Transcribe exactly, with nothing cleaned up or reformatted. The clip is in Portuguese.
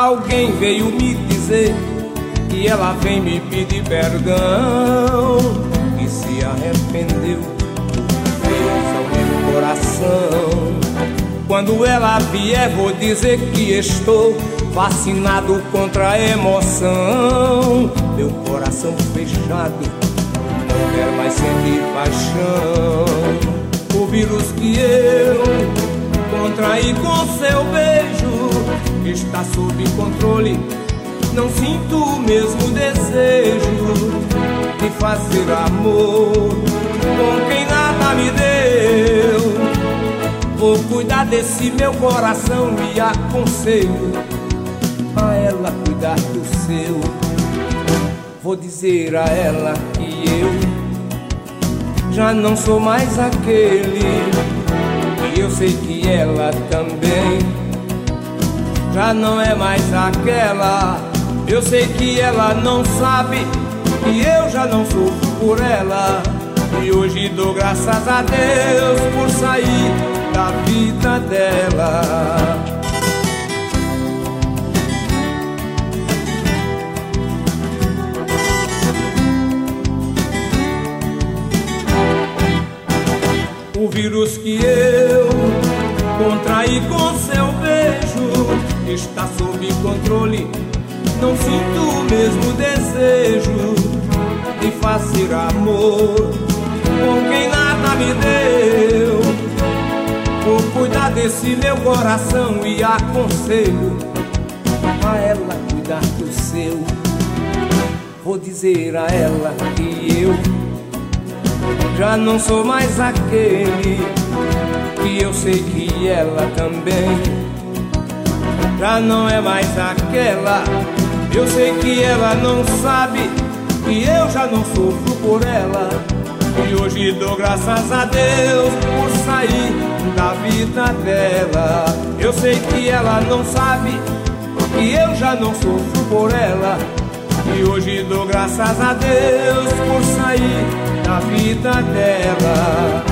Alguém veio me dizer que ela vem me pedir perdão, que se arrependeu do que fez ao meu coração. Quando ela vier vou dizer que estou vacinado contra a emoção. Meu coração fechado não quer mais sentir paixão. O vírus que eu contraí com seu beijo está sob controle. Não sinto o mesmo desejo de fazer amor com quem nada me deu. Vou cuidar desse meu coração e aconselho a ela cuidar do seu. Vou dizer a ela que eu já não sou mais aquele, e eu sei que ela também já não é mais aquela. Eu sei que ela não sabe que eu já não sofro por ela, e hoje dou graças a Deus por sair da vida dela. O vírus que eu contraí com seu beijo está sob controle. Não sinto o mesmo desejo de fazer amor com quem nada me deu. Vou cuidar desse meu coração e aconselho a ela cuidar do seu. Vou dizer a ela que eu já não sou mais aquele, que eu sei que ela também já não é mais aquela. Eu sei que ela não sabe que eu já não sofro por ela, e hoje dou graças a Deus por sair da vida dela. Eu sei que ela não sabe que eu já não sofro por ela, e hoje dou graças a Deus por sair da vida dela.